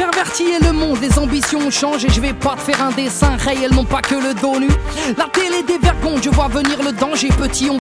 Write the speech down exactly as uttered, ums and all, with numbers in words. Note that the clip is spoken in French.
perverti et le monde, les ambitions changent et je vais pas te faire un dessin réellement pas que le dos nu. La télé dévergonde, je vois venir le danger, petit on